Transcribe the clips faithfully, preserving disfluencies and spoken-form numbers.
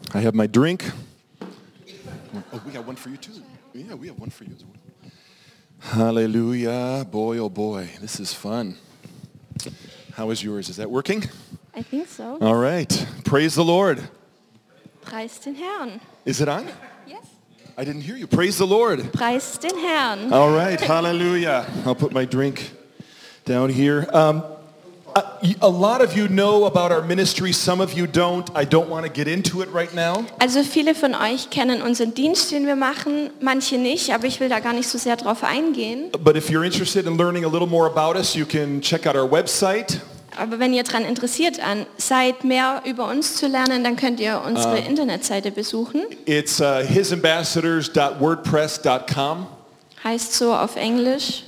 I have my drink. Oh, we got one for you too. Yeah, we have one for you as well. Hallelujah. Boy, oh boy, this is fun. How is yours? Is that working? I think so. All right. Praise the Lord. Preis den Herrn. Is it on? Yes. I didn't hear you. Praise the Lord. Preis den Herrn. All right. Hallelujah. I'll put my drink down here. Um, a, a lot of you know about our ministry. Some of you don't. I don't want to get into it right now. Also viele von euch kennen unseren Dienst, den wir machen, manche nicht, aber ich will da gar nicht so sehr drauf eingehen. But if you're interested in learning a little more about us, you can check out our website. Aber wenn ihr daran interessiert an, seid mehr über uns zu lernen, dann könnt ihr unsere uh, Internetseite besuchen. It's uh, his ambassadors dot wordpress dot com. Heißt so auf Englisch.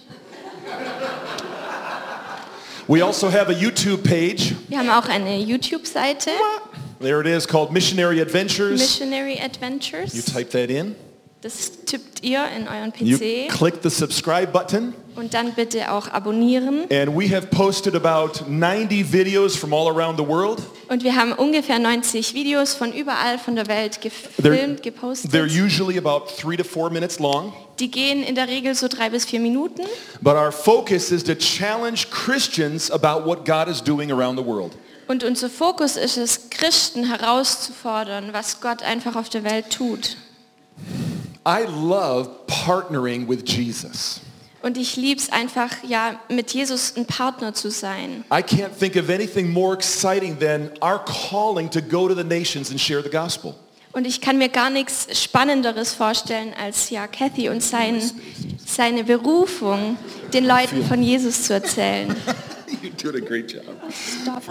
We also have a YouTube page. Wir haben auch eine YouTube-Seite. There it is, called Missionary Adventures. Missionary Adventures. You type that in. Das tippt ihr in euren P You C. click the subscribe button. Und dann bitte auch abonnieren. And we have posted about ninety videos from all around the world. Und wir haben ungefähr neunzig Videos von überall von der Welt gefilmt, gepostet. They're usually about three to four minutes long. Die gehen in der Regel so drei bis vier Minuten. But our focus is to challenge Christians about what God is doing around the world. Und unser Fokus ist es, Christen herauszufordern, was Gott einfach auf der Welt tut. I love partnering with Jesus. Und ich liebe es einfach, ja, mit Jesus ein Partner zu sein. I can't think of anything more exciting than our calling to go to the nations and share the gospel. Und ich kann mir gar nichts Spannenderes vorstellen, als ja Kathy und sein, seine Berufung, den Leuten von Jesus zu erzählen. You're doing a great job. Stop.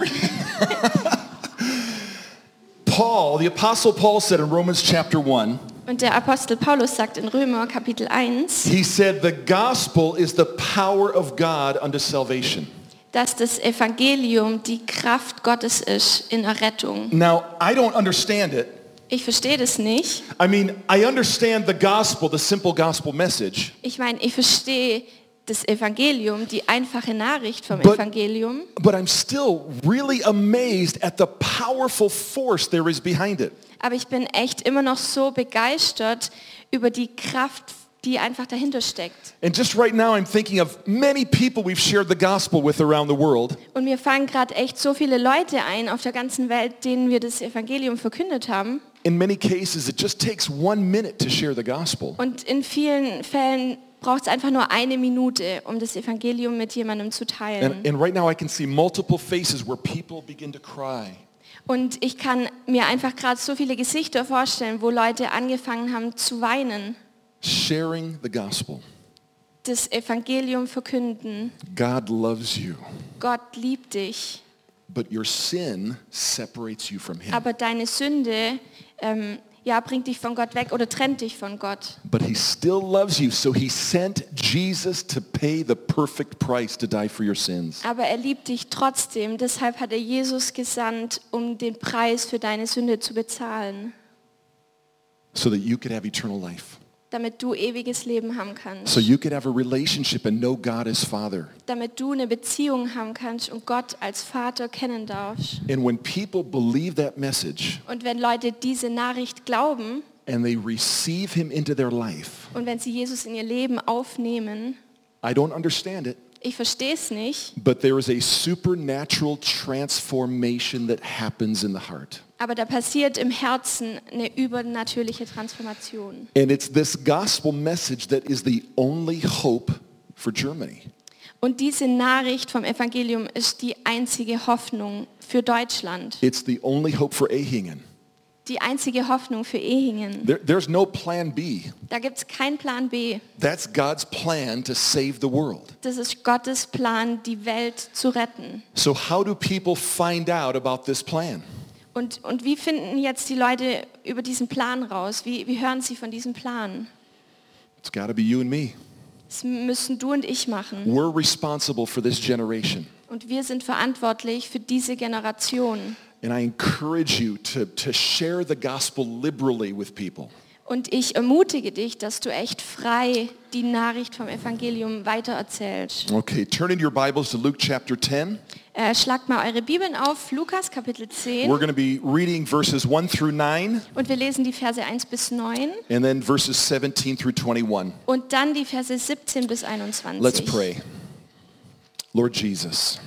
Paul, the Apostle Paul said in Romans chapter one, und der Apostel Paulus sagt in Römer Kapitel eins, he said the gospel is the power of God unto salvation. Dass das Evangelium die Kraft Gottes ist in der Rettung. Now, I don't understand it. Ich verstehe das nicht. I mean, I understand the gospel, the simple gospel message. Ich meine, ich verstehe das Evangelium, die einfache Nachricht vom But, Evangelium. But I'm still really amazed at the powerful force there is behind it. Aber ich bin echt immer noch so begeistert über die Kraft, die einfach dahinter steckt. And just right now I'm thinking of many people we've shared the gospel with around the world. Und mir fallen gerade echt so viele Leute ein auf der ganzen Welt, denen wir das Evangelium verkündet haben. In many cases it just takes one minute to share the gospel. Und in vielen Fällen braucht es einfach nur eine Minute, um das Evangelium mit jemandem zu teilen. And, and right now I can see multiple faces where people begin to cry. Und ich kann mir einfach gerade so viele Gesichter vorstellen, wo Leute angefangen haben zu weinen. Sharing the gospel. Das Evangelium verkünden. God loves you. Gott liebt dich. But your sin separates you from him. Aber deine Sünde ähm, ja, bringt dich von Gott weg oder trennt dich von Gott. But he still loves you, so he sent Jesus to pay the perfect price to die for your sins. Aber er liebt dich trotzdem, deshalb hat er Jesus gesandt, um den Preis für deine Sünde zu bezahlen. So that you could have eternal life. Damit du ewiges Leben haben kannst. So you could have a relationship and know God as Father. Damit du eine Beziehung haben kannst und Gott als Vater kennen darfst. And when people believe that message, und wenn Leute diese Nachricht glauben, and they receive him into their life, und wenn sie Jesus in ihr Leben aufnehmen, I don't understand it. Ich verstehe es nicht. But there is a supernatural transformation that happens in the heart. Aber da passiert im Herzen eine übernatürliche Transformation. And it's this gospel message that is the only hope for Germany. Und diese Nachricht vom Evangelium ist die einzige Hoffnung für Deutschland. It's the only hope for Ehingen. Die einzige Hoffnung für Ehingen. There, there's no plan B. Da gibt es keinen Plan B. That's God's plan to save the world. Das ist Gottes Plan, die Welt zu retten. So how do people find out about this plan? Und, und wie finden jetzt die Leute über diesen Plan raus? Wie, wie hören sie von diesem Plan? It's got to be you and me. Das müssen du und ich machen. We're responsible for this generation. Und wir sind verantwortlich für diese Generation. And I encourage you to, to share the gospel liberally with people. Und ich ermutige dich, dass du echt frei die Nachricht vom Evangelium weitererzählst. Okay, turn in your Bibles to Luke chapter ten. Äh, schlagt mal eure Bibeln auf, Lukas Kapitel zehn. We're going to be reading verses one through nine Und wir lesen die Verse eins bis neun. and then verses seventeen through twenty-one. Und dann die Verse siebzehn bis einundzwanzig. Let's pray. Lord Jesus,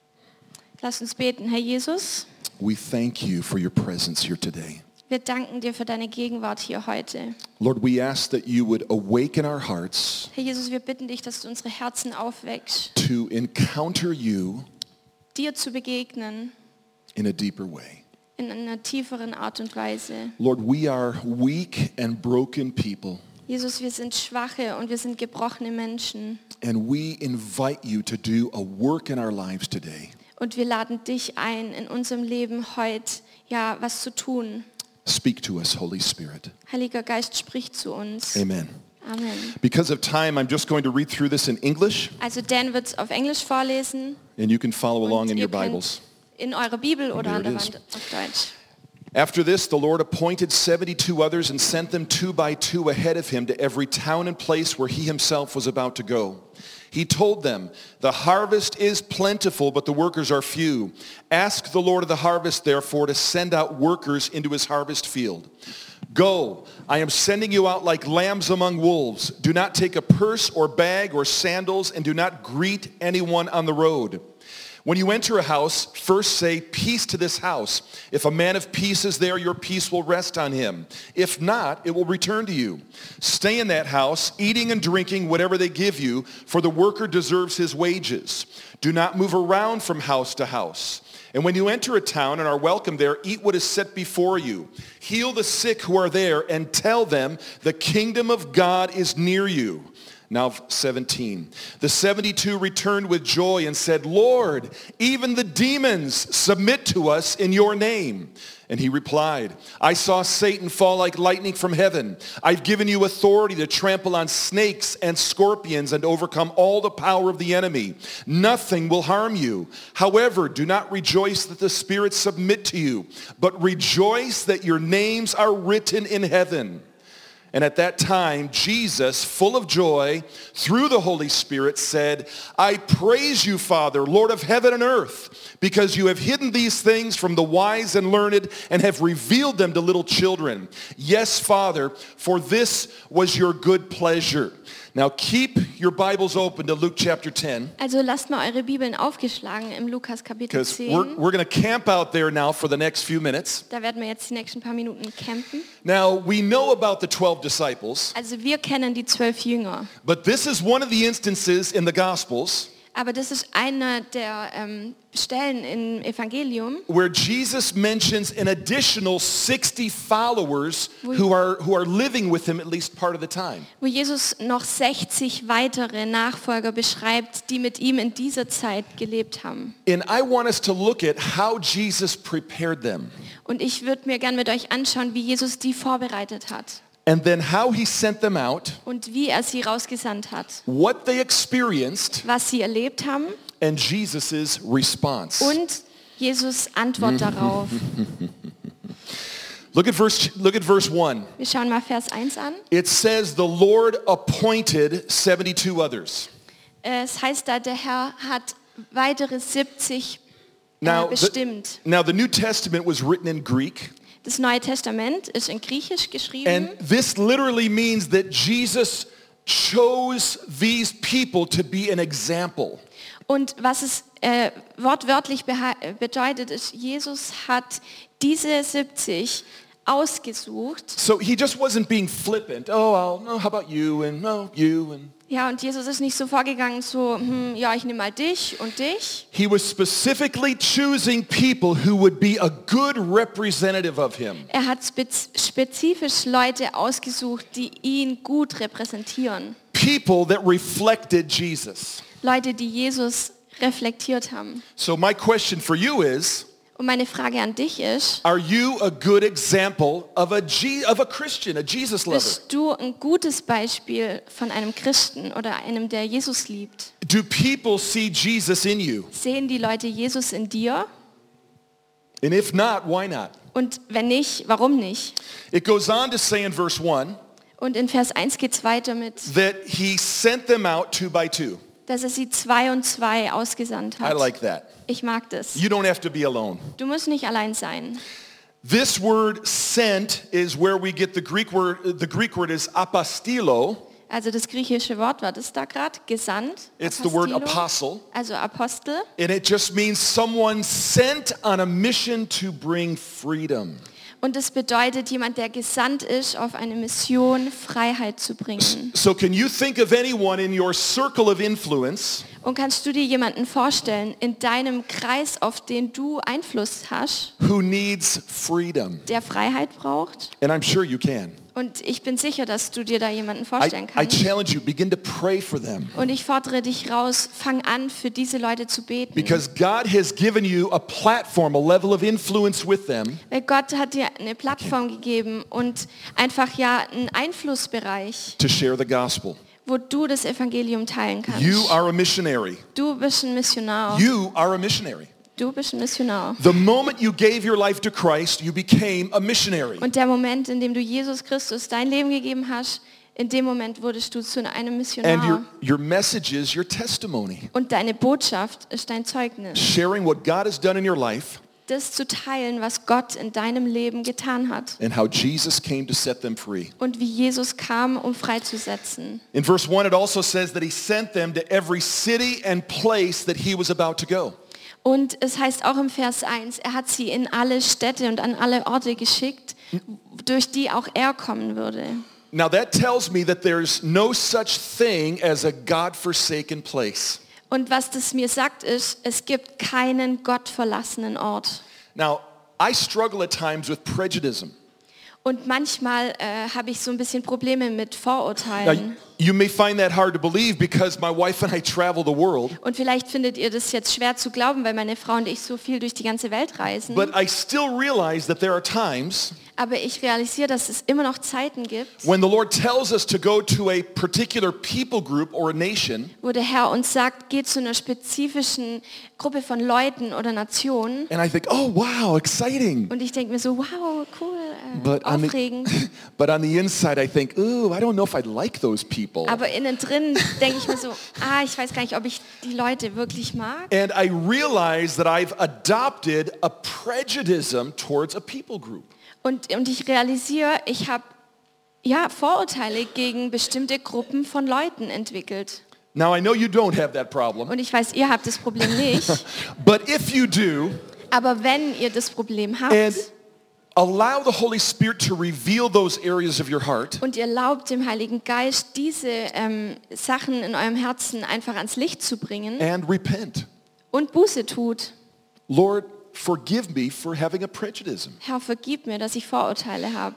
Lass uns beten, Herr Jesus. we thank you for your presence here today. Wir danken dir für deine Gegenwart hier heute. Lord, we ask that you would awaken our hearts Herr Jesus, wir bitten dich, dass du unsere Herzen aufweckst, to encounter you dir zu begegnen in a deeper way. in einer tieferen Art und Weise. Lord, we are weak and broken people, Jesus, wir sind schwache und wir sind gebrochene Menschen. and we invite you to do a work in our lives today. Und wir laden dich ein, in unserem Leben heute ja was zu tun. Speak to us, Holy Spirit. Heiliger Geist, sprich zu uns. Amen. Amen. Because of time, I'm just going to read through this in English, Also Dan wird es auf Englisch vorlesen. and you can follow along Und in ihr your Bibles. könnt in eurer Bibel oder There an der it is. Wand auf Deutsch. After this, the Lord appointed seventy-two others and sent them two by two ahead of him to every town and place where he himself was about to go. He told them, "The harvest is plentiful, but the workers are few. Ask the Lord of the harvest, therefore, to send out workers into his harvest field. Go, I am sending you out like lambs among wolves. Do not take a purse or bag or sandals, and do not greet anyone on the road. When you enter a house, first say, 'Peace to this house.' If a man of peace is there, your peace will rest on him. If not, it will return to you. Stay in that house, eating and drinking whatever they give you, for the worker deserves his wages. Do not move around from house to house. And when you enter a town and are welcome there, eat what is set before you. Heal the sick who are there, and tell them, 'The kingdom of God is near you.'" Now seventeen. The seventy-two returned with joy and said, "Lord, even the demons submit to us in your name." And he replied, "I saw Satan fall like lightning from heaven. I've given you authority to trample on snakes and scorpions and overcome all the power of the enemy. Nothing will harm you. However, do not rejoice that the spirits submit to you, but rejoice that your names are written in heaven." And at that time, Jesus, full of joy, through the Holy Spirit, said, "I praise you, Father, Lord of heaven and earth, because you have hidden these things from the wise and learned and have revealed them to little children. Yes, Father, for this was your good pleasure." Now keep your Bibles open to Luke chapter ten, Also lasst mal eure Bibeln aufgeschlagen im Lukas Kapitel because we're, zehn. we're going to camp out there now for the next few minutes. Da werden wir jetzt die nächsten paar Minuten campen. Now, we know about the twelve disciples, Also wir kennen die zwölf Jünger. but this is one of the instances in the Gospels Aber das ist eine der ähm, Stellen im Evangelium, where Jesus mentions an additional sixty followers who are, who are living with him at least part of the time. wo Jesus noch sechzig weitere Nachfolger beschreibt, die mit ihm in dieser Zeit gelebt haben. And I want us to look at how Jesus prepared them Und ich würde mir gern mit euch anschauen, wie Jesus die vorbereitet hat and then how he sent them out, und wie er sie rausgesandt hat, what they experienced, was sie erlebt haben and Jesus' response. und Jesus Antwort darauf. Look at verse, look at verse one. Wir schauen mal Vers eins an. It says, "The Lord appointed seventy-two others." Es heißt da, der Herr hat weitere siebzig äh, Now, the, bestimmt. now the New Testament was written in Greek. Das Neue Testament ist in Griechisch geschrieben. And this literally means that Jesus chose these people to be an example. Und was es äh, wortwörtlich beha- bedeutet, ist, Jesus hat diese siebzig ausgesucht. So he just wasn't being flippant. Oh, well, no, how about you and no, you and Ja, und Jesus ist nicht so vorgegangen, so, hm, ja, ich nehme mal dich und dich. he was specifically choosing people who would be a good representative of him. Er hat spez- spezifisch Leute ausgesucht, die ihn gut repräsentieren. People that reflected Jesus. Leute, die Jesus reflektiert haben. So my question for you is, Und meine Frage an dich ist, are you a good example of a G, of a Christian, a Jesus lover? bist du ein gutes Beispiel von einem Christen oder einem, der Jesus liebt? Do people see Jesus in you? Sehen die Leute Jesus in dir? And if not, why not? Und wenn nicht, warum nicht? It goes on to say in verse one, Und in Vers eins geht es weiter mit, that he sent them out two by two. dass er sie zwei und zwei ausgesandt I hat. like that. Ich mag das. You don't have to be alone. Du musst nicht allein sein. This word sent is where we get the Greek word, the Greek word is apostilo. Also das griechische Wort war das da gerade, gesandt. It's the word Apostilo, apostle. also Apostel. And it just means someone sent on a mission to bring freedom. Und es bedeutet jemand, der gesandt ist, auf eine Mission, Freiheit zu bringen. So can you think of anyone in your circle of influence Und kannst du dir jemanden vorstellen, in deinem Kreis, auf den du Einfluss hast, who needs freedom? der Freiheit braucht? And I'm sure you can. Und ich bin sicher, dass du dir da jemanden I, vorstellen I kannst. challenge you, begin to pray for them. Und ich fordere dich raus, fang an, für diese Leute zu beten. Because God has given you a platform, a level of influence with them Weil Gott hat dir eine Plattform gegeben und einfach ja einen Einflussbereich, to share the gospel. wo du das Evangelium teilen kannst. You are a missionary. Du bist ein Missionar. You are a missionary. Du bist ein Missionar. The moment you gave your life to Christ, you became a missionary. Und der Moment, in dem du Jesus Christus dein Leben gegeben hast, in dem Moment wurdest du zu einem And your, Missionar. your message is your testimony. Und deine Botschaft ist dein Zeugnis. Sharing what God has done in your life Das zu teilen, was Gott in deinem Leben getan hat. and how Jesus came to set them free. Und wie Jesus kam, um freizusetzen. In verse one, it also says that he sent them to every city and place that he was about to go. Und es heißt auch im Vers eins, er hat sie in alle Städte und an alle Orte geschickt, durch die auch er kommen würde. Now that tells me that there's no such thing as a God-forsaken place. Und was das mir sagt ist, es gibt keinen gottverlassenen Ort. Now, I struggle at times with prejudice. Und manchmal äh, habe ich so ein bisschen Probleme mit Now, Vorurteilen. you may find that hard to believe because my wife and I travel the world, Und vielleicht findet ihr das jetzt schwer zu glauben, weil meine Frau und ich so viel durch die ganze Welt reisen. but I still realize that there are times Aber ich realisiere, dass es immer noch Zeiten gibt, when the Lord tells us to go to a particular people group or a nation, wo der Herr uns sagt, geht zu einer spezifischen Gruppe von Leuten oder Nationen. and I think, oh wow, exciting. Und ich denke mir so, wow, cool, äh, But on, aufregend. the, but on the inside I think, ooh, I don't know if I'd like those people. Aber innen drin denke ich mir so, ah, ich weiß gar nicht, ob ich die Leute wirklich mag. And I realize that I've adopted a prejudice towards a people group. Und, und ich realisiere, ich habe ja, Vorurteile gegen bestimmte Gruppen von Leuten entwickelt. Now I know you don't have that problem, Und ich weiß, ihr habt das Problem nicht. but if you do, Aber wenn ihr das Problem habt and allow the Holy Spirit to reveal those areas of your heart, und ihr erlaubt dem Heiligen Geist, diese ähm, Sachen in eurem Herzen einfach ans Licht zu bringen and repent. und Buße tut. Lord, forgive me for having a prejudice. Herr, vergib mir, dass ich Vorurteile habe.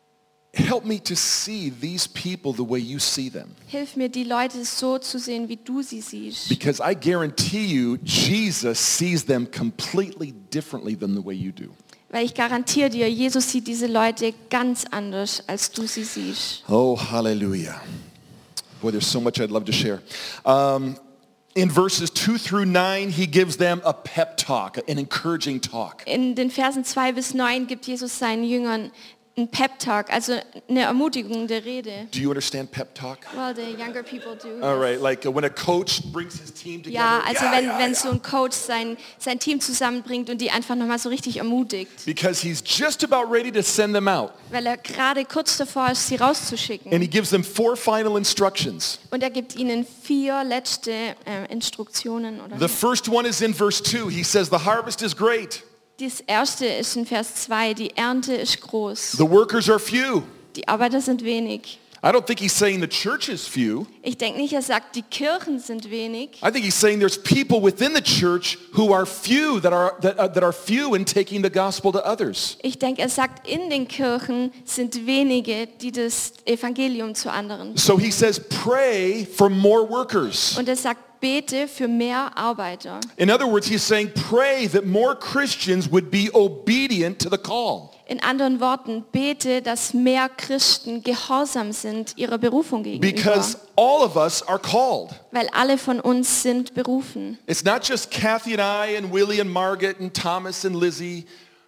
Help me to see these people the way you see them. Hilf mir, die Leute so zu sehen, wie du sie siehst. Because I guarantee you, Jesus sees them completely differently than the way you do. Weil ich garantiere dir, Jesus sieht diese Leute ganz anders, als du sie siehst. Oh, hallelujah. Boy, there's so much I'd love to share. Um, in verses two through nine, he gives them a pep talk, an encouraging talk. In den Versen zwei bis neun gibt Jesus seinen Jüngern einen Pep-Talk, also eine ermutigende Rede. Do you understand pep talk? Well, the younger people do. All right, like uh, when a coach brings his team together. Ja, also yeah, wenn, yeah, wenn yeah. so ein Coach sein, sein Team zusammenbringt und die einfach nochmal so richtig ermutigt. Because he's just about ready to send them out. Weil er gerade kurz davor ist, sie rauszuschicken. And he gives them four final instructions. Und er gibt ihnen vier letzte äh, Instruktionen. Oder The first one is in verse two. He says, the harvest is great. das erste ist in Vers zwei, die Ernte ist groß. The workers are few. Die Arbeiter sind wenig. I don't think he's saying the church is few. Ich denke nicht, er sagt, die Kirchen sind wenig. I think he's saying there's people within the church who are few, that are, that, uh, that are few in taking the gospel to others. Ich denke, er sagt, in den Kirchen sind wenige, die das Evangelium zu anderen. So he says, pray for more workers. Und er sagt, bete für mehr Arbeiter. In other words, he's saying, pray that more Christians would be obedient to the call. In anderen Worten, bete, dass mehr Christen gehorsam sind ihrer Berufung gegenüber. Because all of us are called. Weil alle von uns sind berufen. It's not just Kathy and I and Willie and Margaret and Thomas and Lizzie.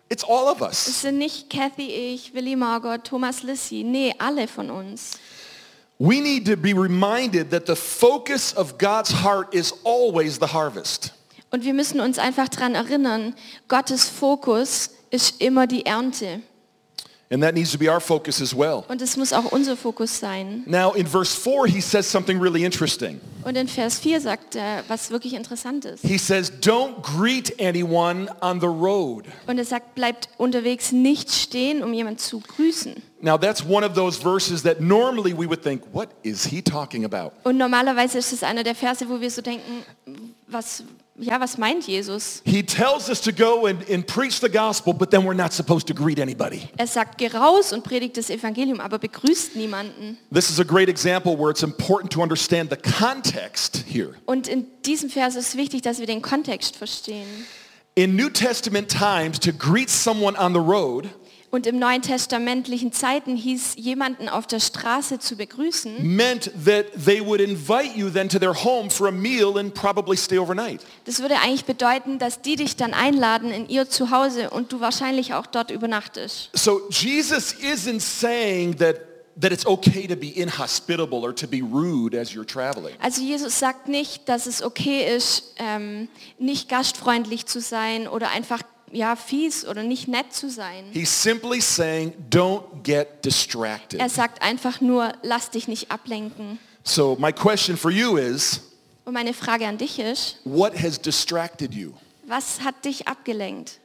It's all of Es us. sind nicht Kathy, ich, Willi, Margot, Thomas, Lissy. Nee, alle von uns. We need to be reminded that the focus of God's heart is always the harvest. Und wir müssen uns einfach daran erinnern, Gottes Fokus ist immer die Ernte. And that needs to be our focus as well. Und es muss auch unser Fokus sein. Now in verse four, he says something really interesting. Und in Vers vier sagt er, was wirklich interessant ist. He says, don't greet anyone on the road. Und er sagt, bleibt unterwegs nicht stehen, um jemanden zu grüßen. Now that's one of those verses that normally we would think, what is he talking about? Und normalerweise ist es einer der Verse, wo wir so denken, was, ja, was meint Jesus? He tells us to go and, and preach the gospel, but then we're not supposed to greet anybody. Er sagt, geh raus und predigt das Evangelium, aber begrüßt niemanden. This is a great example where it's important to understand the context here. Und in diesem Vers ist wichtig, dass wir den Kontext verstehen. In New Testament times, to greet someone on the road Und im neuen testamentlichen Zeiten hieß, jemanden auf der Straße zu begrüßen, meant that they would invite you then to their home for a meal and probably stay overnight. das würde eigentlich bedeuten, dass die dich dann einladen in ihr Zuhause und du wahrscheinlich auch dort übernachtest. So Jesus isn't saying that that it's okay to be inhospitable or to be rude as you're traveling. Also Jesus sagt nicht, dass es okay ist, ähm, nicht gastfreundlich zu sein oder einfach ja, fies oder nicht nett zu sein. He's simply saying, don't get distracted. Er sagt einfach nur, lass dich nicht ablenken. So my question for you is, Und meine Frage an dich ist, what has distracted you? was hat dich abgelenkt?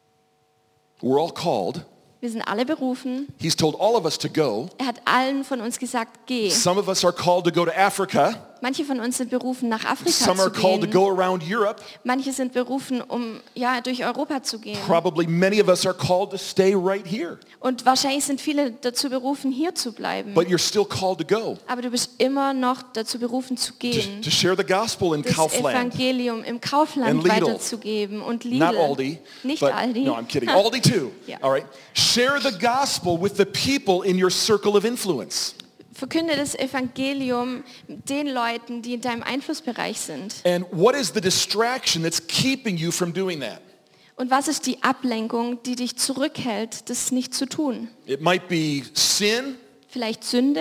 We're all called. Wir sind alle berufen. He's told all of us to go. Er hat allen von uns gesagt, geh. Some of us are called to go to Africa. Manche von uns sind berufen, nach Afrika Some are zu called to gehen. go around Europe. Manche sind berufen, um ja, durch Europa zu gehen. Probably many of us are called to stay right here. Und wahrscheinlich sind viele dazu berufen, hier zu bleiben. But you're still called to go. Aber du bist immer noch dazu berufen, zu To, gehen. to share the gospel in Das Kaufland. Evangelium im Kaufland And Lidl. weiterzugeben. Und Lidl. Not Aldi. Nicht but, Aldi. No, I'm kidding. Aldi too. Ja. All right. Share the gospel with the people in your circle of influence. Verkünde das Evangelium den Leuten, die in deinem Einflussbereich sind. And what is the distraction that's keeping you from doing that? Und was ist die Ablenkung, die dich zurückhält, das nicht zu tun? It might be sin, Vielleicht Sünde,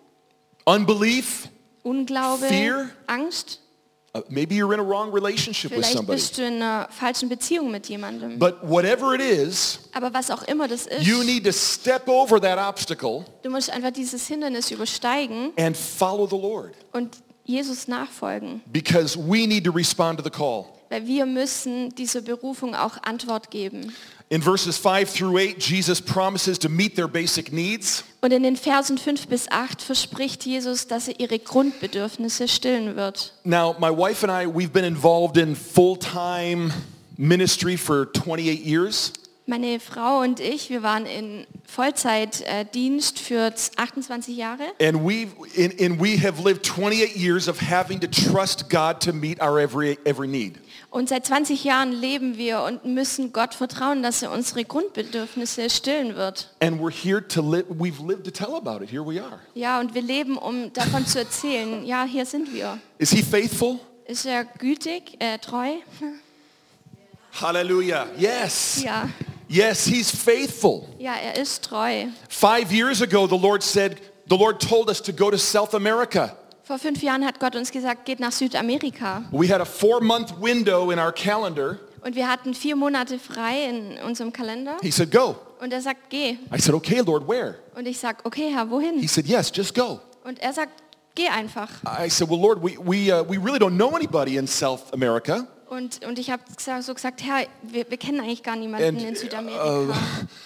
unbelief, Unglaube, Fear. Angst. uh, maybe you're in a wrong relationship with Vielleicht somebody. bist du in einer falschen Beziehung mit jemandem. But whatever it is, Aber was auch immer das ist, you need to step over that obstacle du musst einfach dieses Hindernis übersteigen and follow the Lord. und Jesus nachfolgen. Because we need to respond to the call. Weil wir müssen dieser Berufung auch Antwort geben. In verses five through eight, Jesus promises to meet their basic needs. Und in den Versen fünf bis acht verspricht Jesus, dass er ihre Grundbedürfnisse stillen wird. Now, my wife and I, we've been involved in full-time ministry for twenty-eight years. Meine Frau und ich, wir waren in Vollzeitdienst für achtundzwanzig Jahre. And we and, and we have lived twenty-eight years of having to trust God to meet our every every need. Und seit zwanzig Jahren leben wir und müssen Gott vertrauen, dass er unsere Grundbedürfnisse stillen wird. And we're here to live, we've lived to tell about it. Here we are. Ja, und wir leben, um davon zu erzählen. Ja, hier sind wir. Is he faithful? Ist er gütig, äh, treu? Hallelujah. Yes. Ja. Yes, he's faithful. Ja, er ist treu. Five years ago, the Lord said, the Lord told us to go to South America. Vor fünf Jahren hat Gott uns gesagt, geht nach Südamerika. We had a four-month window in our calendar. Und wir hatten vier Monate frei in unserem Kalender. He said, go. Und er sagt, geh. I said, okay, Lord, where? Und ich sag, okay, Herr, wohin? He said, yes, just go. Und er sagt, geh einfach. I said, well, Lord, we, we, uh, we really don't know anybody in South America. Und, und ich habe so gesagt, Herr, wir, wir kennen eigentlich gar niemanden And, in Südamerika.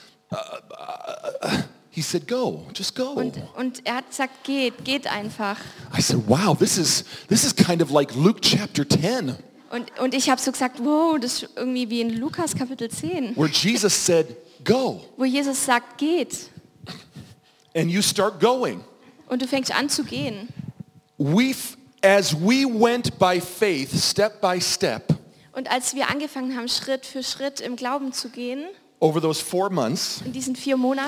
He said, go, just go. Und, und er hat gesagt, geht, geht einfach. I said, wow, this is, this is kind of like Luke chapter ten, Und, und ich habe so gesagt, wow, das ist irgendwie wie in Lukas Kapitel zehn, where Jesus said, go, wo Jesus sagt, geht. and you start going. Und du fängst an zu gehen. We, as we went by faith, step by step, Und als wir angefangen haben, Schritt für Schritt im Glauben zu gehen, over those four months, in diesen vier Monaten,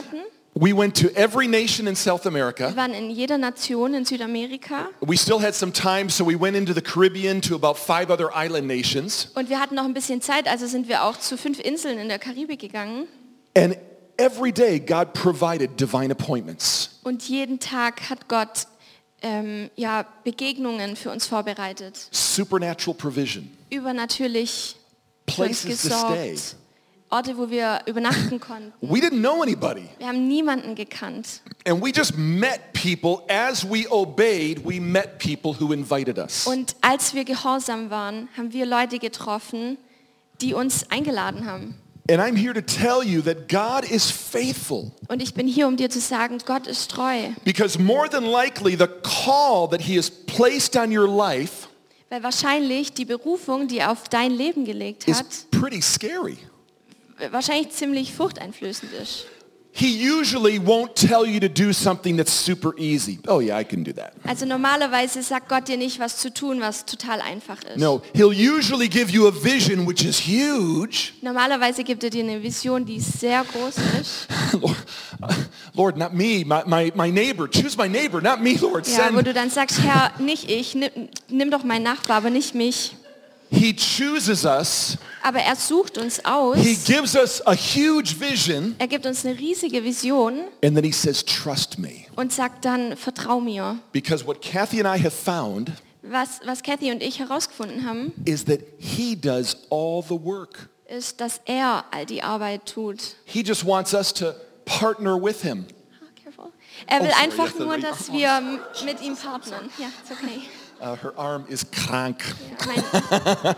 We went to every nation in South America. Wir waren in jeder Nation in Südamerika. We still had some time, so we went into the Caribbean to about five other island nations. Und wir hatten noch ein bisschen Zeit, also sind wir auch zu fünf Inseln in der Karibik gegangen. And every day God provided divine appointments. Und jeden Tag hat Gott ähm, ja, Begegnungen für uns vorbereitet. Supernatural provision. Übernatürlich für uns Places to stay. gesorgt. Orte, wo wir übernachten konnten. We didn't know anybody. Wir haben niemanden gekannt. And we just met people. As we obeyed, we met people who invited us. Und als wir gehorsam waren, haben wir Leute getroffen, die uns eingeladen haben. And I'm here to tell you that God is faithful. Und ich bin hier, um dir zu sagen, Gott ist treu. Because more than likely the call that he has placed on your life Weil wahrscheinlich die Berufung, die er auf dein Leben gelegt is hat, pretty scary. wahrscheinlich ziemlich furchteinflößend ist. He usually won't tell you to do something that's super easy. Oh yeah, I can do that. Also normalerweise sagt Gott dir nicht, was zu tun, was total einfach ist. No, he'll usually give you a vision which is huge. Normalerweise gibt er dir eine Vision, die sehr groß ist. Lord, uh, Lord, not me, my, my, my neighbor. Choose my neighbor, not me, Lord. Ja, wo Send. du dann sagst, Herr, nicht ich, nimm, nimm doch meinen Nachbar, aber nicht mich. He chooses us. Aber er sucht uns aus. He gives us a huge vision. Er gibt uns eine riesige Vision And then he says, trust me. und sagt dann, vertrau mir. Because what Kathy and I have found Was, was Kathy und ich herausgefunden haben, is that he does all the work. ist, dass er all die Arbeit tut. He just wants us to partner with him. Ah, careful. Er will Oh, sorry, einfach that's nur, the- dass wir m- mit ihm partnern. Ja, ist okay. Uh, her arm is krank. Ja, mein,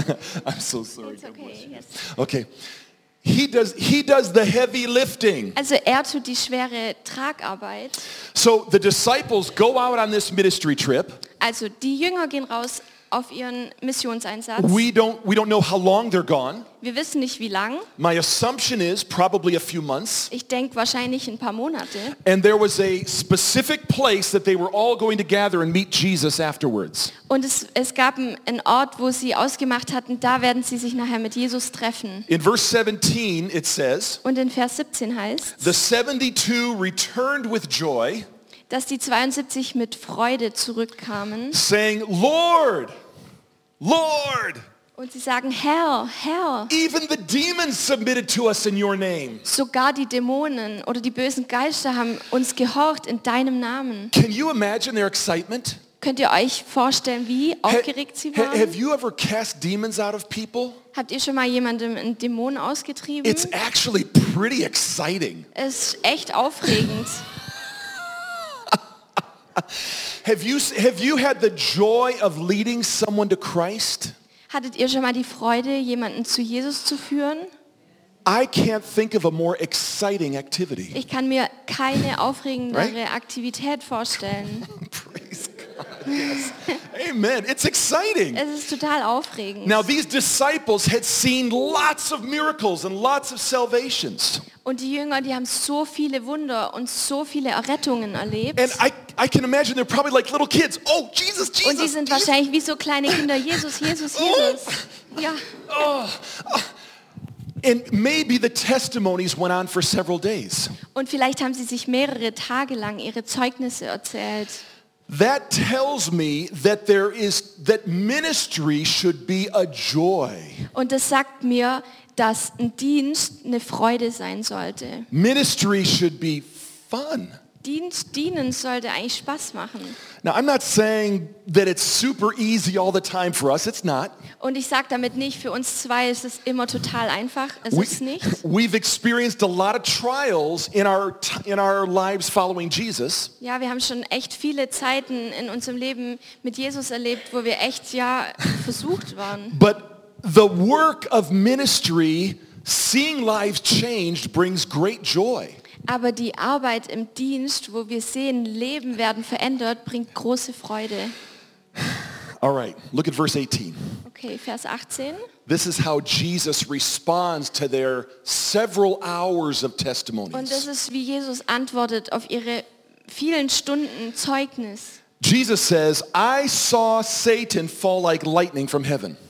I'm so sorry. it's okay. Yes. Okay. He does he does the heavy lifting. Also er tut die schwere Tragarbeit. So the disciples go out on this ministry trip. Also die Jünger gehen raus auf ihren Missionseinsatz. We don't we don't know how long they're gone. Wir wissen nicht, wie lang. My assumption is probably a few months. Ich denke wahrscheinlich ein paar Monate. And there was a specific place that they were all going to gather and meet Jesus afterwards. Und es, es gab einen Ort, wo sie ausgemacht hatten, da werden sie sich nachher mit Jesus treffen. In verse seventeen it says, Und in Vers siebzehn heißt, the seventy-two returned with joy, dass die zweiundsiebzig mit Freude zurückkamen. saying, Lord, Lord, Und sie sagen, Herr, Herr, even the demons submitted to us in your name. sogar die Dämonen oder die bösen Geister haben uns gehorcht in deinem Namen. Can you imagine their excitement? Könnt ihr euch vorstellen, wie Ha- aufgeregt sie ha- Have waren? you ever cast demons out of people? Habt ihr schon mal jemandem einen Dämon ausgetrieben? It's actually pretty exciting. Es ist echt aufregend. Have you, have you had the joy of leading someone to Christ? Hattet ihr schon mal die Freude, jemanden zu Jesus zu führen? I can't think of a more exciting activity. Ich kann mir keine aufregendere Right? Aktivität vorstellen. Praise God. Yes. Amen. It's exciting. Es ist total aufregend. Now these disciples had seen lots of miracles and lots of salvations. Und die Jünger, die haben so viele Wunder und so viele Errettungen erlebt. And I, I can imagine they're probably like little kids. Oh, Jesus, Jesus. Und die sind Jesus. wahrscheinlich wie so kleine Kinder. Jesus, Jesus, Jesus. Ja. Oh, oh. And maybe the testimonies went on for several days. Und vielleicht haben sie sich mehrere Tage lang ihre Zeugnisse erzählt. That tells me that there is, that ministry should be a joy. Und das sagt mir, dass ein Dienst eine Freude sein sollte. Ministry should be fun. Dienst, dienen sollte eigentlich Spaß machen. Now, I'm not saying that it's super easy all the time for us. It's not. Und ich sage damit nicht, für uns zwei ist es immer total einfach. Es We, ist nicht. we've experienced a lot of trials in our, t- in our lives following Jesus. Ja, wir haben schon echt viele Zeiten in unserem Leben mit Jesus erlebt, wo wir echt, ja, versucht waren. But the work of ministry, seeing lives changed, brings great joy. Aber die Arbeit im Dienst, wo wir sehen, Leben werden verändert, bringt große Freude. All right, look at verse eighteen. Okay, Vers achtzehn. This is how Jesus responds to their several hours of Und das testimonies. ist, wie Jesus antwortet auf ihre vielen Stunden Zeugnis. Jesus says, I saw Satan fall like lightning from heaven.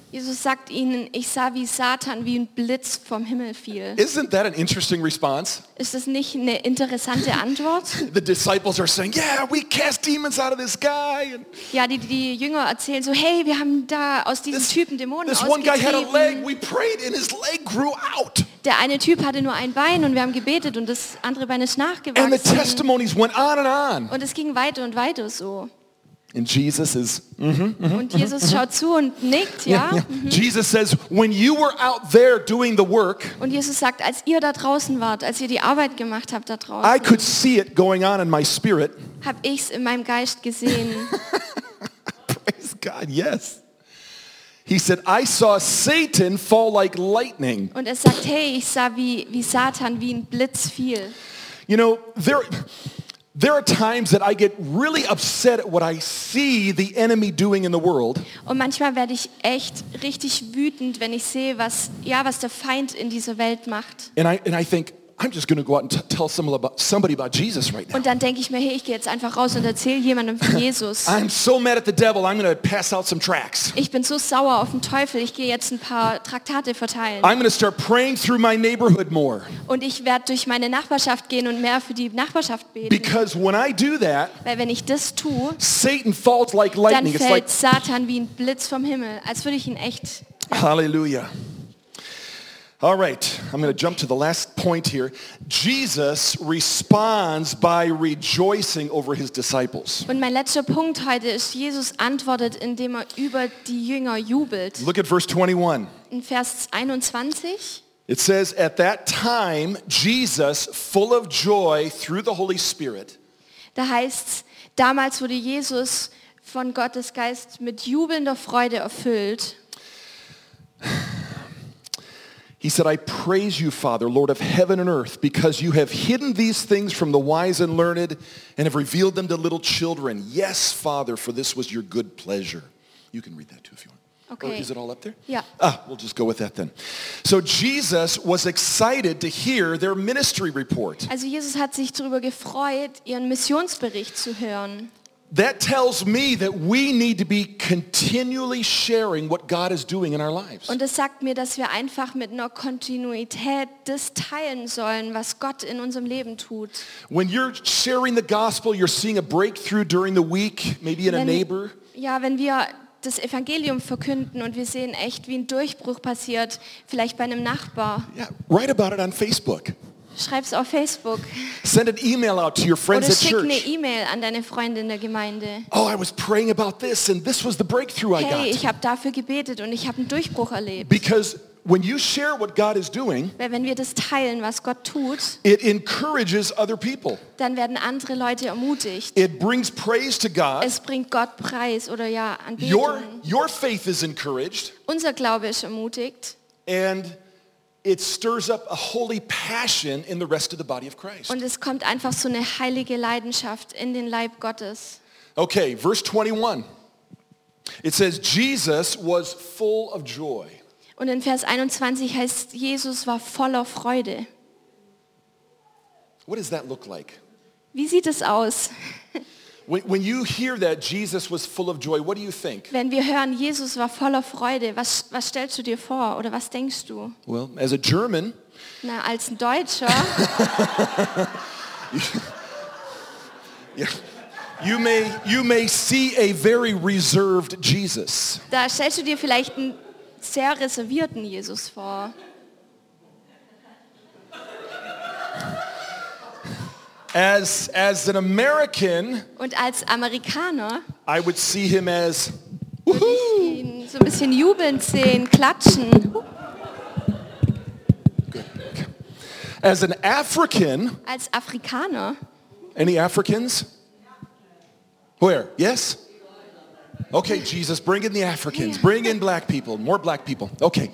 Jesus sagt ihnen, ich sah wie Satan wie ein Blitz vom Himmel fiel. Isn't that an interesting response? Ist das nicht eine interessante Antwort? The disciples are saying, yeah, we cast demons out of this guy. And Ja, die, die Jünger erzählen so, hey, wir haben da aus diesem this, Typen Dämonen this one guy had a leg, ausgetrieben. we prayed and his leg grew out. Der eine Typ hatte nur ein Bein und wir haben gebetet und das andere Bein ist And the nachgewachsen. testimonies went on and on. Und es ging weiter und weiter so. And Jesus is, Und Jesus schaut zu und nickt, ja. yeah. Jesus says, when you were out there doing the work, Und Jesus sagt, als ihr da draußen wart, als ihr die Arbeit gemacht habt da I draußen, could see it going on in my spirit. habe ich es in meinem Geist gesehen. Praise God, yes. He said, I saw Satan fall like lightning. Und er sagt, hey, ich sah wie, wie Satan wie ein Blitz fiel. You know, there, there are times that I get really upset at what I see the enemy doing in the world. Und manchmal werde ich echt richtig wütend, wenn ich sehe, was, ja, was der Feind in dieser Welt macht. And I, and I think, I'm just going to go out and t- tell someone about, somebody about Jesus right now. Und dann denke ich mir, hey, ich gehe jetzt einfach raus und erzähle jemandem von Jesus. I'm so mad at the devil, I'm going to pass out some tracts. Ich bin so sauer auf den Teufel, ich gehe jetzt ein paar Traktate verteilen. I'm going to start praying through my neighborhood more. Und ich werde durch meine Nachbarschaft gehen und mehr für die Nachbarschaft beten. Because when I do that, Weil wenn ich das tue, Satan falls like dann lightning. It's like, fällt Satan wie ein Blitz vom Himmel, als würde ich ihn echt... hallelujah. All right, I'm going to jump to the last point here. Jesus responds by rejoicing over his disciples. Und mein letzter Punkt heute ist, Jesus antwortet, indem er über die Jünger jubelt. Look at verse twenty-one. In Vers einundzwanzig, It says, at that time, Jesus, full of joy through the Holy Spirit, da heißt es, damals wurde Jesus von Gottes Geist mit jubelnder Freude erfüllt. he said, I praise you, Father, Lord of heaven and earth, because you have hidden these things from the wise and learned and have revealed them to little children. Yes, Father, for this was your good pleasure. You can read that too if you want. Okay. Oh, is it all up there? Ja. Ah, we'll just go with that then. So Jesus was excited to hear their ministry report. Also Jesus hat sich darüber gefreut, ihren Missionsbericht zu hören. That tells me that we need to be continually sharing what God is doing in our lives. Und das sagt mir, dass wir einfach mit einer Kontinuität das teilen sollen, was Gott in unserem Leben tut. When you're sharing the gospel, you're seeing a breakthrough during the week, maybe in a Wenn- neighbor. Ja, wenn wir das Evangelium verkünden und wir sehen echt, wie ein Durchbruch passiert, vielleicht bei einem Nachbar. Yeah, write about it on Facebook. Schreib's auf Facebook Send an email out to your friends oder at schick eine church. E-Mail an deine Freunde in der Gemeinde. Oh, I was praying about this and this was the breakthrough I Hey, ich got. habe dafür gebetet und ich habe einen Durchbruch erlebt. Because when you share what God is doing, Weil wenn wir das teilen, was Gott tut, it encourages other people. dann werden andere Leute ermutigt. It brings praise to God. Es bringt Gott Preis oder ja Your, Anbetung. your faith is encouraged. Unser Glaube ist ermutigt And it stirs up a holy passion in the rest of the body of Christ. und es kommt einfach so eine heilige Leidenschaft in den Leib Gottes. Okay, verse twenty-one. It says, Jesus was full of joy. Und in Vers einundzwanzig heißt, Jesus war voller Freude. What does that look like? Wie sieht es aus? When, when you hear that Jesus was full of joy, what do you think? Wenn wir hören, Jesus war voller Freude, was, was stellst du dir vor oder was denkst du? Well, as a German, Na, als ein Deutscher, yeah, you may, you may see a very reserved Jesus. da stellst du dir vielleicht einen sehr reservierten Jesus vor. As, as an American, Und als Amerikaner I would see him as, würde ich ihn so ein bisschen jubelnd sehen, klatschen. as an African, Als Afrikaner, any Africans? Where? Yes? Okay, Jesus, bring in the Africans. Bring in black people. More black people. Okay.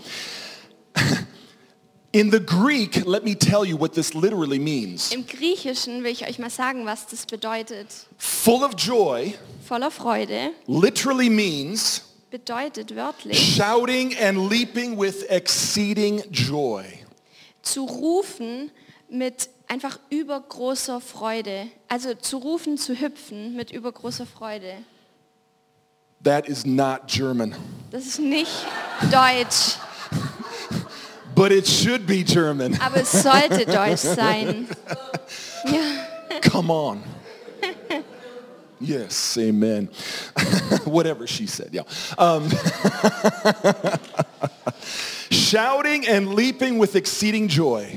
In the Greek, let me tell you what this literally means. im Griechischen will ich euch mal sagen, was das bedeutet. Full of joy Voller Freude literally means bedeutet wörtlich, shouting and leaping with exceeding joy. zu rufen mit einfach übergroßer Freude. Also zu rufen, zu hüpfen mit übergroßer Freude. That is not German. Das ist nicht Deutsch, but it should be German. aber es sollte Deutsch sein. Ja. Come on. Yes, amen. Whatever she said, yeah. Um, shouting and leaping with exceeding joy.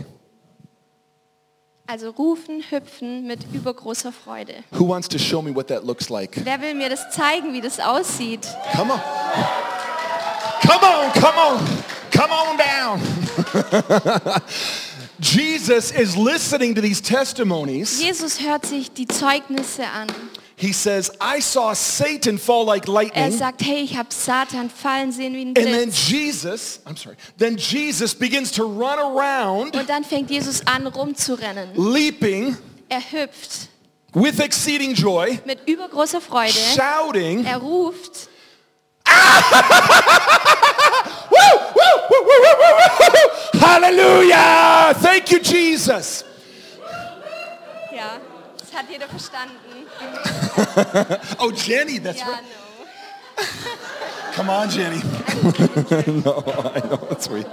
Also rufen, hüpfen mit übergroßer Freude. Who wants to show me what that looks like? Wer will mir das zeigen, wie das aussieht? Come on. Come on, come on. Come on down. Jesus is listening to these testimonies. Jesus hört sich die Zeugnisse an. He says, I saw Satan fall like Er lightning. sagt, hey, ich habe Satan fallen sehen wie ein And then Blitz. Jesus, I'm sorry, then Jesus begins to run around, Und dann fängt Jesus an, rumzurennen. leaping Er hüpft with exceeding joy, mit übergroßer Freude. shouting. Er ruft. Woo, woo, woo, woo, woo, woo, woo. Hallelujah! Thank you, Jesus. Ja, das hat jeder verstanden. Oh, Jenny, that's Ja, right. no. Come on, Jenny. No, I know, that's sweet.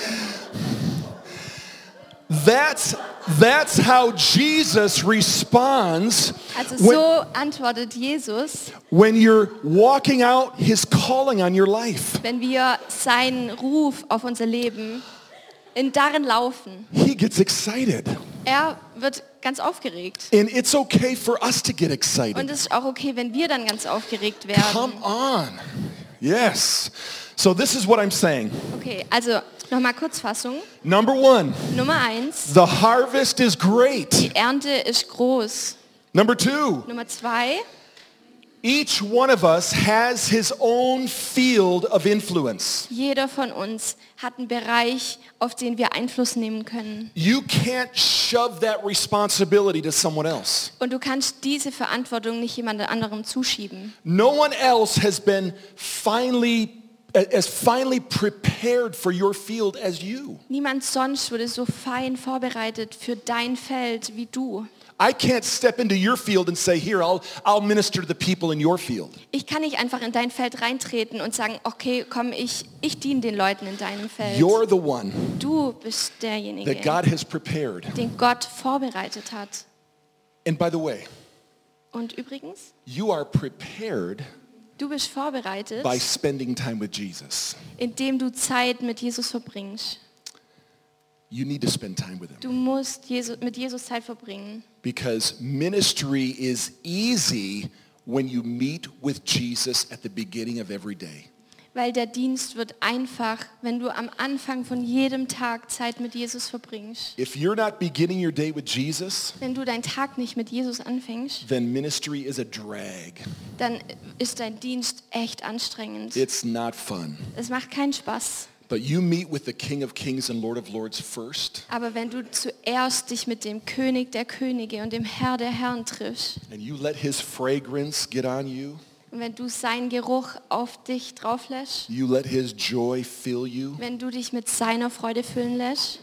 That's, that's how Jesus responds Also when, so antwortet Jesus, when you're walking out his calling on your life. wenn wir seinen Ruf auf unser Leben in darin laufen. He gets excited. Er wird ganz aufgeregt. And it's okay for us to get Und excited. es ist auch okay, wenn wir dann ganz aufgeregt Come werden. on. Yes. So this is what I'm saying. Okay, also nochmal Kurzfassung. Number one, Nummer eins, the harvest is great. die Ernte ist groß. Number two, Nummer zwei, each one of us has his own field of influence. jeder von uns hat einen Bereich, auf den wir Einfluss nehmen können. You can't shove that responsibility to someone else. Und du kannst diese Verantwortung nicht jemand anderem zuschieben. No one else has been finally as finally prepared for your field as you. Niemand sonst wurde so fein vorbereitet für dein Feld wie du. I can't step into your field and say, here, I'll, I'll minister to the people in your field. Ich kann nicht einfach in dein Feld reintreten und sagen, okay, komm, ich, ich diene den Leuten in deinem Feld. You're the one Du bist derjenige, that God has prepared. den Gott vorbereitet hat. And by the way, Und übrigens, you are prepared du bist vorbereitet, by spending time with Jesus. indem du Zeit mit Jesus verbringst. You need to spend time with him. Du musst Jesus, mit Jesus Zeit verbringen. Because ministry is easy when you meet with Jesus at the beginning of every day. Weil der Dienst wird einfach, wenn du am Anfang von jedem Tag Zeit mit Jesus verbringst. If you're not beginning your day with Jesus, Wenn du deinen Tag nicht mit Jesus anfängst, then ministry is a drag. dann ist dein Dienst echt anstrengend. It's not fun. Es macht keinen Spaß. But you meet with the King of Kings and Lord of Lords first, Aber wenn du zuerst dich mit dem König der Könige und dem Herr der Herren triffst, and you let his fragrance get on you, und wenn du seinen Geruch auf dich drauf lässt, you let his joy fill you, wenn du dich mit seiner Freude füllen lässt,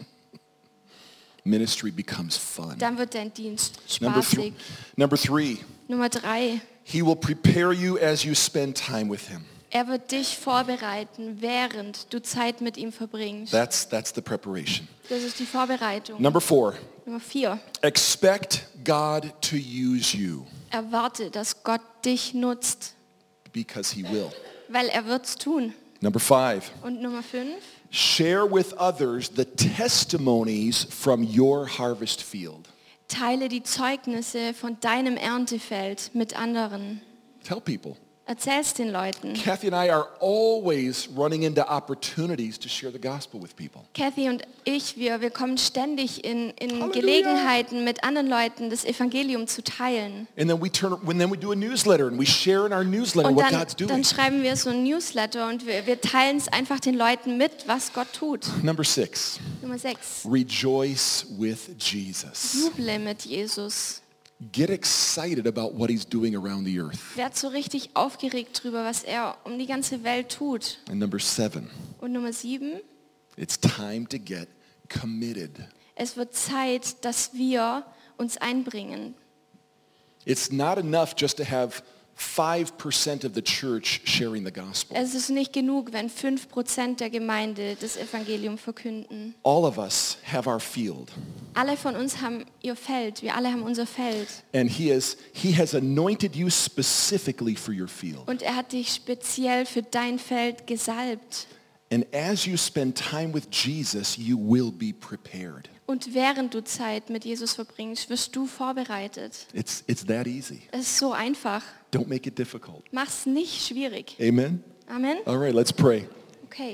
ministry becomes fun. dann wird dein Dienst Number, spaßig. th- number three, Nummer drei, he will prepare you as you spend time with him. er wird dich vorbereiten, während du Zeit mit ihm verbringst. That's, that's the preparation. Das ist die Vorbereitung. Number four, Nummer vier, expect God to use you erwarte, dass Gott dich nutzt, because he will. weil er wird's tun. Number five, Und Nummer fünf, share with others the testimonies from your harvest field. teile die Zeugnisse von deinem Erntefeld mit anderen. Tell people. Erzähl's den Leuten. Kathy and I are always running into opportunities to share the gospel with people. Kathy und ich, wir, wir kommen ständig in, in Halleluja. Gelegenheiten, mit anderen Leuten das Evangelium zu teilen. And then we turn when then we do a newsletter and we share in our newsletter Und what dann, God's doing. dann schreiben wir so ein Newsletter und wir, wir teilen es einfach den Leuten mit, was Gott tut. Number six, Nummer sechs. rejoice with Jesus. Juble mit Jesus. Get excited about what he's doing around the earth. Werd so richtig aufgeregt drüber, was er um die ganze Welt tut. And number seven, Und Nummer sieben. it's time to get committed. Es wird Zeit, dass wir uns einbringen. It's not enough just to have five percent of the church sharing the gospel. Es ist nicht genug, wenn fünf Prozent der Gemeinde das Evangelium verkünden. All of us have our field. Alle von uns haben ihr Feld. Wir alle haben unser Feld. And he has, he has anointed you specifically for your field. Und er hat dich speziell für dein Feld gesalbt. And as you spend time with Jesus, you will be prepared. Und während du Zeit mit Jesus verbringst, wirst du vorbereitet. It's, it's that easy. Es ist so einfach. Don't make it difficult. Mach's nicht schwierig. Amen? Amen? All right, let's pray. Okay.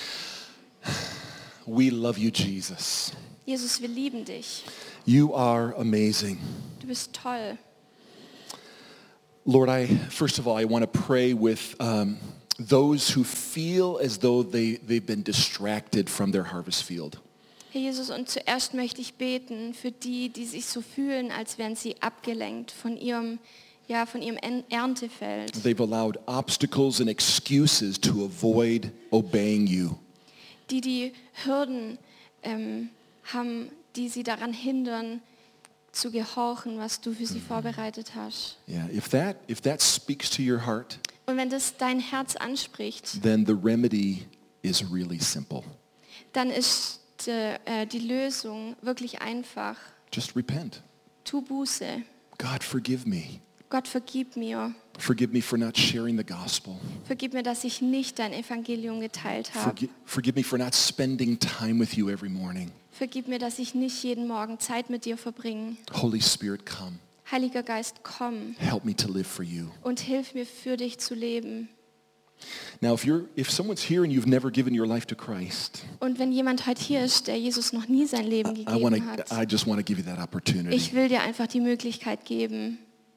We love you, Jesus. Jesus, wir lieben dich. You are amazing. Du bist toll. Lord, I first of all, I want to pray with um, those who feel as though they, they've been distracted from their harvest field. Herr Jesus, und zuerst möchte ich beten für die, die sich so fühlen, als wären sie abgelenkt von ihrem, ja, von ihrem Erntefeld. They've allowed obstacles and excuses to avoid obeying you. Die die Hürden ähm, haben, die sie daran hindern, zu gehorchen, was du für sie vorbereitet hast. Yeah, if that if that speaks to your heart, Und wenn das dein Herz anspricht, then the remedy is really simple. dann ist die, äh, die Lösung wirklich einfach. Just repent. Tu Buße. God, forgive me. Gott, vergib mir. Forgive me for not sharing the gospel. Vergib mir, dass ich nicht dein Evangelium geteilt habe. Forgi- forgive me for not spending time with you every morning. Vergib mir, dass ich nicht jeden Morgen Zeit mit dir verbringe. Holy Spirit, come. Heiliger Geist, komm Help me to live for you. und hilf mir, für dich zu leben. Now, if you're if someone's here and you've never given your life to Christ, Und wenn jemand heute hier ist, der Jesus noch nie sein Leben I want gegeben hat, to I just want to give you that opportunity. ich will dir einfach die Möglichkeit geben.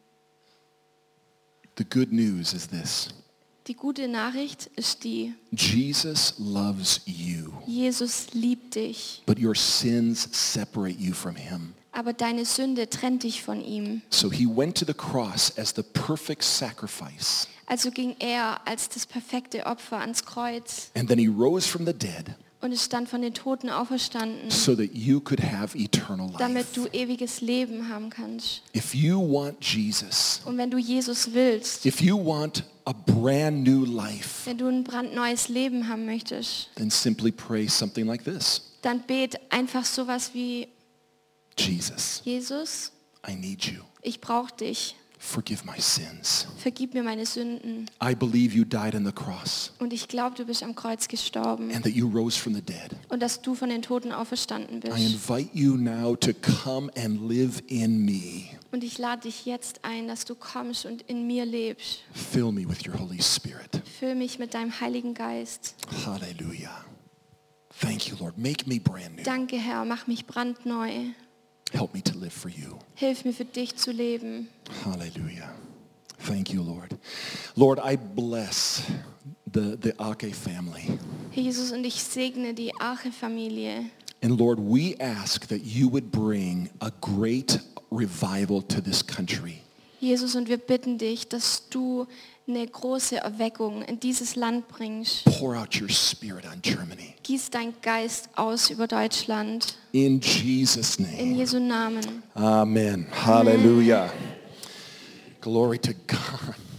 The good news is this. Die gute Nachricht ist die: Jesus loves you, Jesus liebt dich, but your sins separate you from him. aber deine Sünde trennt dich von ihm. So he went to the cross as the perfect sacrifice, Also ging er als das perfekte Opfer ans Kreuz and then he rose from the dead und ist dann von den Toten auferstanden, so that you could have eternal damit life. du ewiges Leben haben kannst. If you want Jesus, Und wenn du Jesus willst, if you want a brand new life, wenn du ein brandneues Leben haben möchtest, then simply pray something like this. dann bet einfach sowas wie: Jesus, Jesus, I need you. ich brauche dich. Forgive my sins. Vergib mir meine Sünden. I believe you died on the cross Und ich glaube, du bist am Kreuz gestorben and that you rose from the dead. und dass du von den Toten auferstanden I bist. invite you now to come and live in me. Und ich lade dich jetzt ein, dass du kommst und in mir lebst. Fill me with your Holy Spirit. Füll mich mit deinem Heiligen Geist. Hallelujah. Thank you, Lord. Make me brand new. Danke, Herr, mach mich brandneu. Help me to live for you. Hilf mir, für dich zu leben. Hallelujah. Thank you, Lord. Lord, I bless the, the Ake family. Herr Jesus, und ich segne die Arche-Familie. And Lord, we ask that you would bring a great revival to this country. Jesus, und wir bitten dich, dass du eine große Erweckung in dieses Land bringst. Pour out your spirit on Germany. Gieß dein Geist aus über Deutschland. In Jesus' In name. Jesu Namen. Amen. Hallelujah. Glory to God.